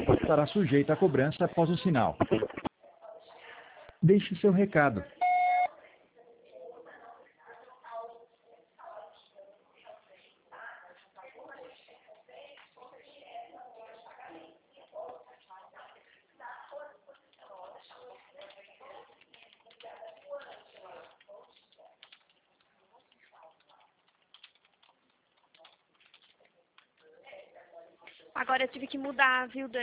estará sujeita à cobrança após o sinal. Deixe seu recado. Agora eu tive que mudar, viu, Dani?